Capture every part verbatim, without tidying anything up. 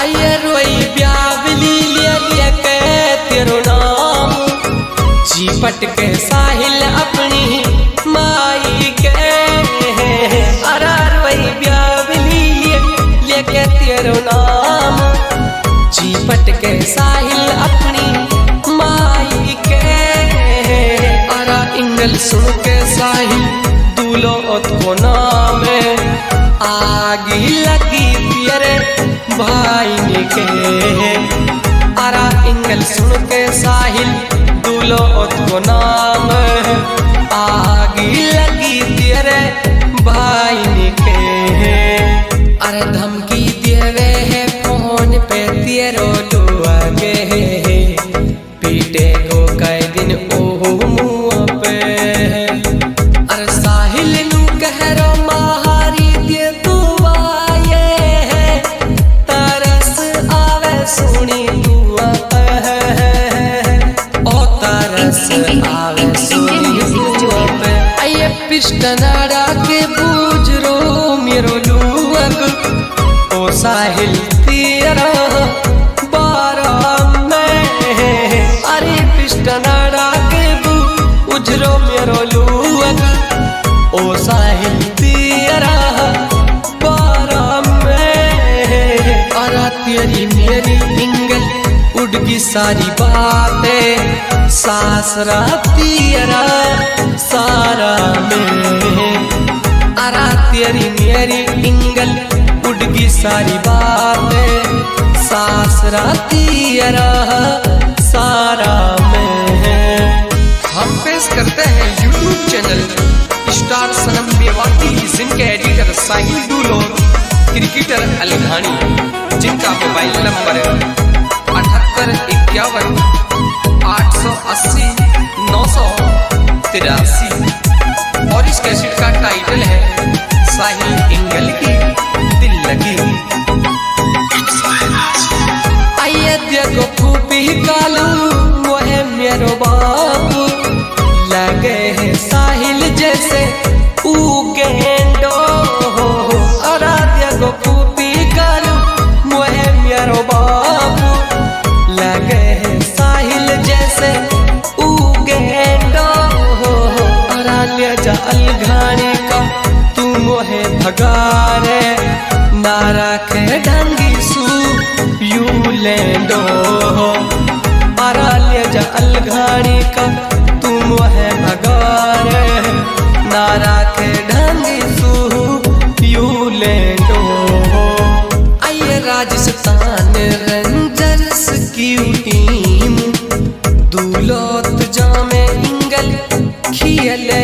आये रोई ब्यावली लिया लिया के तेरो नाम चिपट के साहिल अपनी माई के अरा रोई ब्यावली लिया लिया के तेरो नाम चिपट के साहिल अपनी माई के अरा इंगल सुन के साहिल दूलो तो नाम आगी लगी तेरे भाई के अरा इंगल सुन के साहिल दूलो को नाम आगी लगी तेरे भाई के अरे धमकी देवे है फोन पे तेरो दुआ के पीटे को कई दिन ओहो मुँह पे अरे साहिल नू कह रो महारी दे तू आए तरस आवे सुनी दुआ ओ तरस आवे सुनी दुआ पे आये पिस्टनाड़ा के बूझ रो मेरो लुअग ओ साहिल तेरा बारा में अरे पिस्टनाड़ा के बूझ रो मेरो लुअग ओ साहिल तेरा बारा में अरा तेरी मेरी इंगल उड़गी सारी बातें सासरा तेरा सारा में अरा तेरी मेरी इंगल उड़गी सारी बातें सासरा तेरा सारा में। हम पेश करते हैं YouTube channel star Sanam Bewaki जिनके एडिटर साहिल दूलो क्रिकेटर अलघानी जिनका मोबाइल नंबर अठहत्तर इक्यावन आठ सौ अस्सी नौ सौ तिरासी और इस कैसेट का टाइटल है साहिल इंगल की दिल लगी। आइए देखो फूपी कालू वह मेरो बाबू लगे है साहिल जैसे उगेंडो आराध्या गो फूपी कालू वह मेरो बाबू लगे है साहिल जैसे उगेंडो आराध्या जा अलघानी का तू मोहे भगारे ना रखे ढंगी सू यू लेंडो आराध्या जा अलघानी का तुम है भगारे ना रखे ढंगी सू यू लेंडो। आइए राजस्थान रेंजर्स की टीम दूलोत जामे इंगल खियले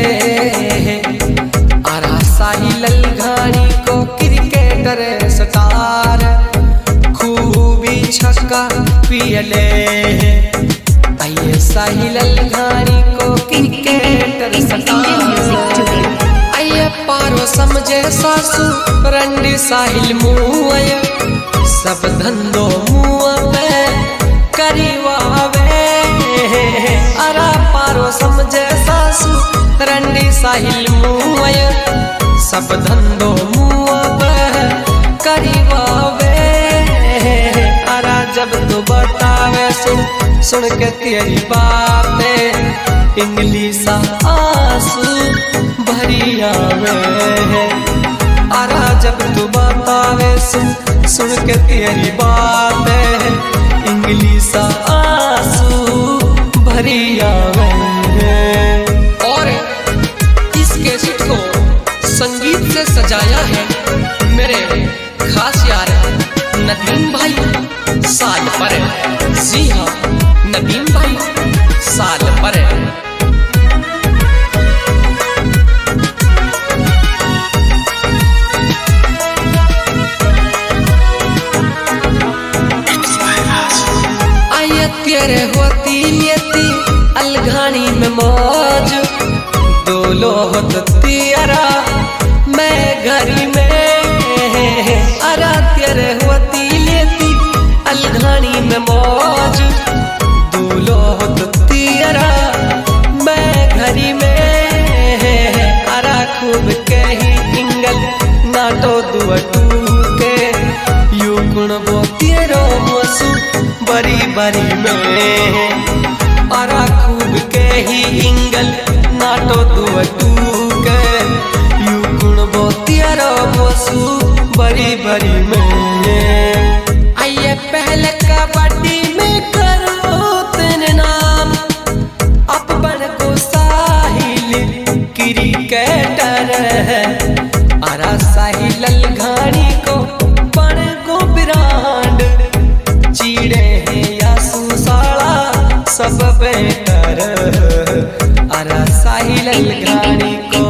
आरा साहिल अलघानी को क्रिकेटर स्टार खूबी छक्का पियले आइए साहिल अलघानी को क्रिकेटर स्टार आइए पारो समझे सासू रंडी साहिल मुँह सब धंधो मुँह पे करीवावे अरा पारो समझे सासू रंडी साहिल मुँह सब धंधो मुँह पे करीवावे अरा जब तू बतावे सुन सुन के तेरी बातें इंग्लिश आंसू भरी आवे अरा जब तू बतावे सुन सुन के तेरी बातें इंग्लिश आंसू भरी आवे। और इस कैसेट को संगीत से सजाया है मेरे खास यार नदीम भाई साल पर जी हाँ नदीम भाई साल पर आइए तेरे होती लेती अलघानी में मौज दोलो होत तेरा मैं घरी में अरा तेरे होती लेती अलघानी में मौज दूलो होत तेरा मैं घरी में अरा खूब कही इंगल नाटो दुआ टू के यू गुण बो तेरा तियरो मसू बरी बरी में अरा खूब के ही इंगल नाटो तू टूक यू गुण बो तियरो मसू बरी बरी में आइए पहले कबड्डी में करो तेरे नाम अब बन को साहिल क्रिकेटर अरा साहिल अलघानी को बन को ब्रांड चीड़े हैं या सुसाला सब बेहतर अरा साहिल अलघानी को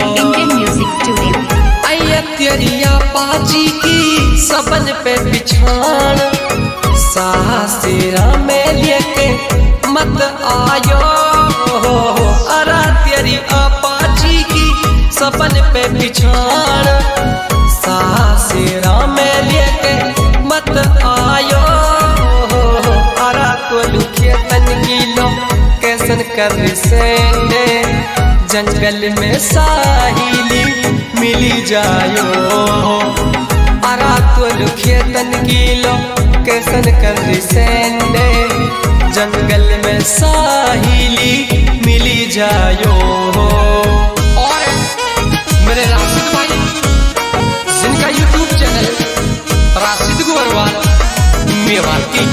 आइए तेरिया पाची की सबन पे बिछान सासेरा में लेके मत आयो अरा तेरी अपाची की सबन पे बिछान सासेरा में लेके मत आयो अरा तो लुखे तन किलो कैसन कर सेंडे जंगल में साहिली मिली जायो अरा तो लुखे तन किलो कैसन कर सेंडे जंगल में साहिली मिली जायो। और मेरे राशिद भाई जिनका यूट्यूब चैनल राशिद गोरवाल मेवाती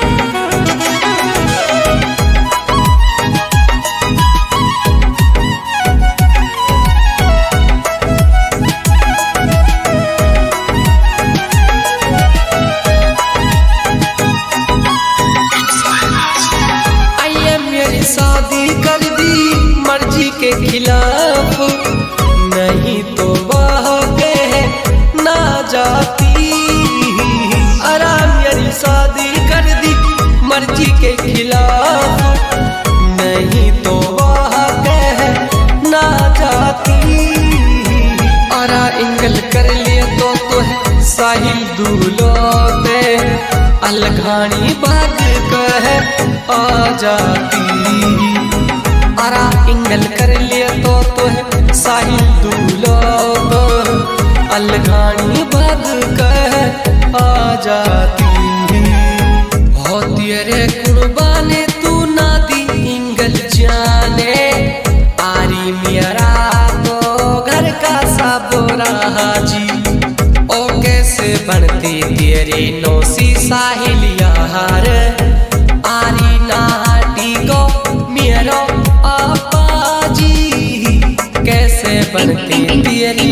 शादी कर दी मर्जी के खिलाफ नहीं तो बहके ना जाती अरा मेरी शादी कर दी मर्जी के खिलाफ नहीं तो बहके ना जाती अरा इंगल कर लिए तो तो है साहिल दूलोते अलघानी भाग कह आ जाती अरा इंगल कर लिया तो तो है साहिल दूलो तो अलघानी भाग कह आ जाती होती रे कुर्बाने तू ना दी इंगल जाने आरी मेरा तो घर का साबोरा हाजी ओ कैसे बनती तेरी नौसी साहिल यार आरी नाटी को मेरो आपाजी कैसे बनती तेरी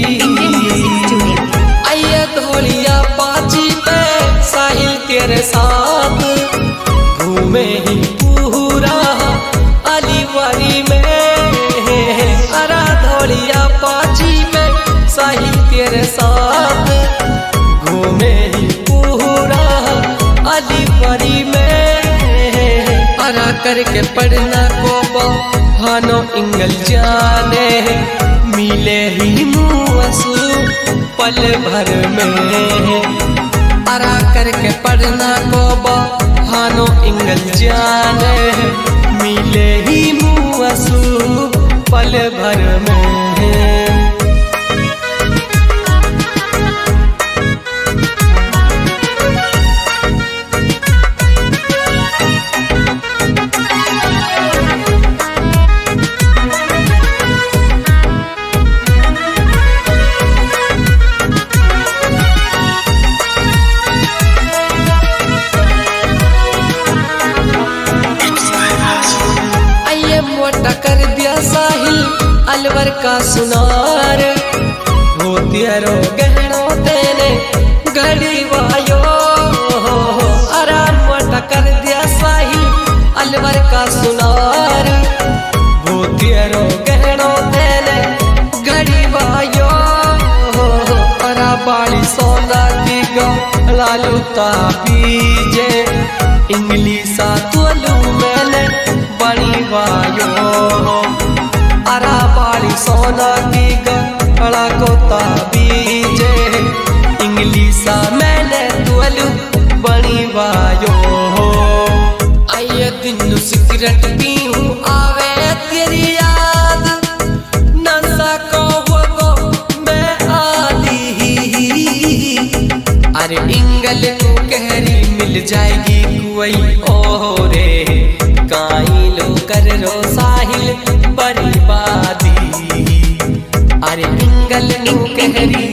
आइए धोलिया पाची पे साहिल तेरे साथ घूमे ही पूरा अलीवारी में अरा धोलिया पाची पे साहिल तेरे साथ घूमे ही पूरा अलीवारी में अरा करके पढ़ना को बहानो इंगल जाने मिले ही मुँहसू पल भर में अरा करके पढ़ना को बहानो इंगल जाने मिले ही मुँहसू पल भर में। कर दिया साहिल अलवर का सुनार हो तेरो गहनो तेने घड़ी वायो आराम मटा कर दिया साहिल अलवर का सुनार हो तेरो गहनो तेने घड़ी वायो अरा बाली सोना की गो लालू ताबीजे इंग्लिशा तुलू मैंने बड़ी वायो अरा बाली सोना की गला को ताबीजे इंग्लिशा मैंने तुलू बड़ी वायो आइए दिन सिगरेट पीऊं आवे तेरी याद नशा को वो मैं आदि अरे इंगल को कहरी मिल जाएगी कुवई ओरे काई लो कर रो साहिल बर्बादी अरे इंगल नु कहरी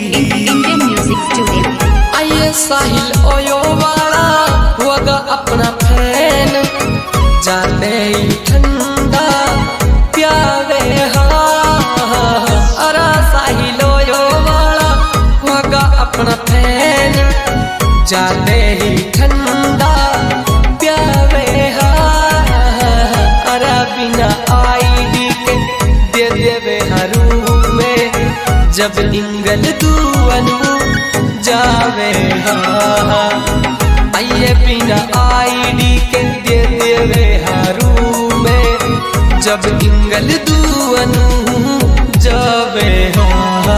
आये साहिल ओयो वाला वगा अपना फैन जाते ठंडा प्यावे हा अरा साहिल ओयो वाला वगा अपना फैन जाते ही ठंडा प्यावे हा अरा बिना आईडी के दे देवे हरू में जब इंगल दुअनु जावे हा आइए बिना आईडी के दे देवे हरू में जब इंगल दुअनु जावे हा।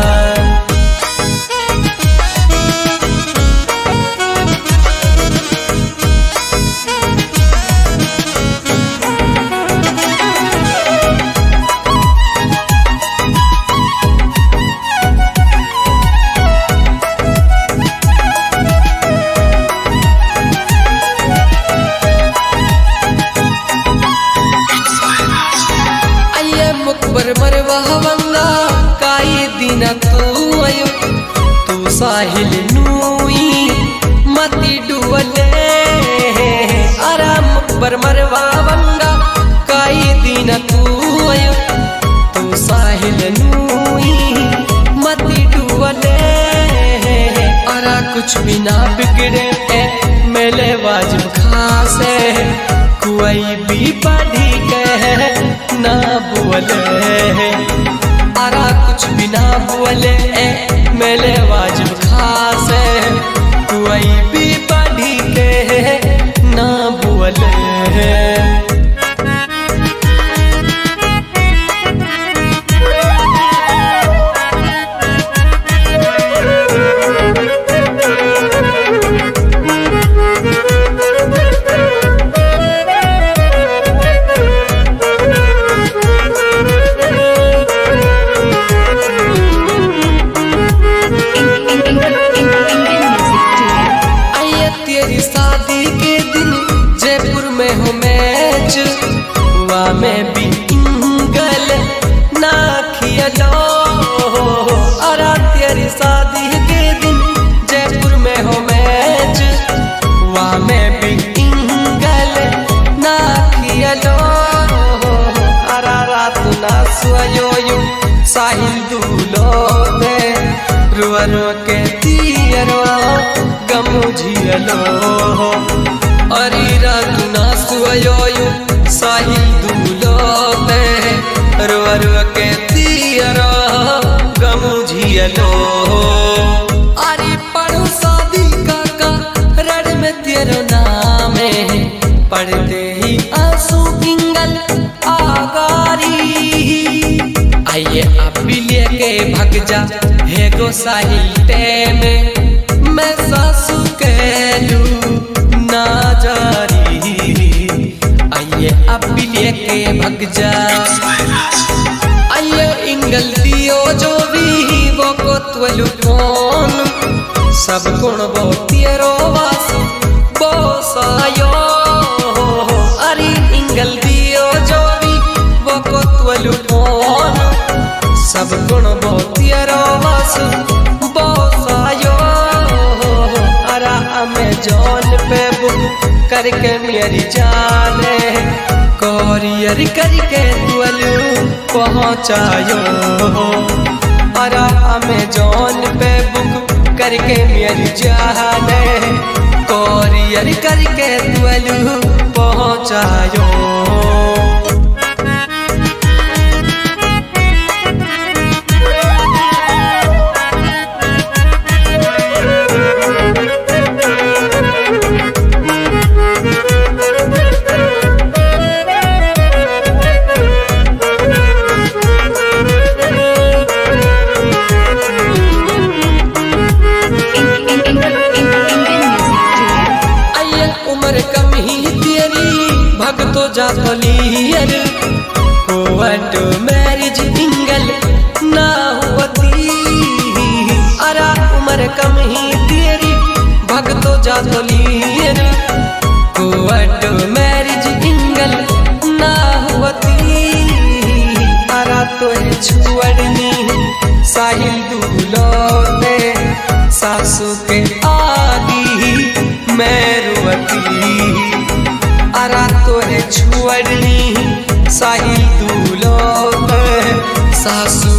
मुकबर मरवा वंगा काई दिन तू आयो तू साहिल नूई मती डुवले अरा मुकबर मरवा वंगा काई दिन तू आयो तू साहिल नूई मती डुवले अरा कुछ भी ना बिगड़े मेले वाजिब खासे कोई भी पढ़ी के ना बोले अरा कुछ भी ना बोले मेले वाजिब खास कोई भी पढ़ी के ना बोले। शादी के दिन जयपुर में हो मैच हुआ में भी इंगल ना खियलो अरा तेरी शादी के दिन जयपुर में हो मैच हुआ में भी इंगल ना खियलो अरा रात ना सोयो यू साहिल दूलो दे रुआ रुआ के तीरो गमु झियलो अरी रात ना सुयो साहिल दूलो ते रुआ रुआ के तीरो गमु झियलो अरे पढ़ो शादी काका रड़ में तेरो नाम पढ़ते ही आंसू इंगल आगारी आइए आप भी लेके भग जा है गो साहिल टेम मैं सासू कहलू ना जारी आइए अब भी लेके भग जा आइए इंगल दियो जो भी वो को त्वलु फोन सब गुण वो तेरो वास बोसायो अरे इंगल दियो जो भी वो को त्वलु फोन सब गुण वो तेरो वास बोसायो अमेज़न पे बुक करके मेरी जाने कोरियर करके तुअलू पहुँचायो अरा अमेज़न पे बुक करके मेरी जाने कोरियर करके तुअलू पहुँचायो। भगतो जातलियर कोर्ट मैरिज इंगल ना होती अरा उम्र कम ही तेरी भगतो जातलियर कोर्ट छुअरनी साहिल दूलौते सासू के आगी मैं रुअती अरा तोरे छुअरनी साहिल दूलौते सासू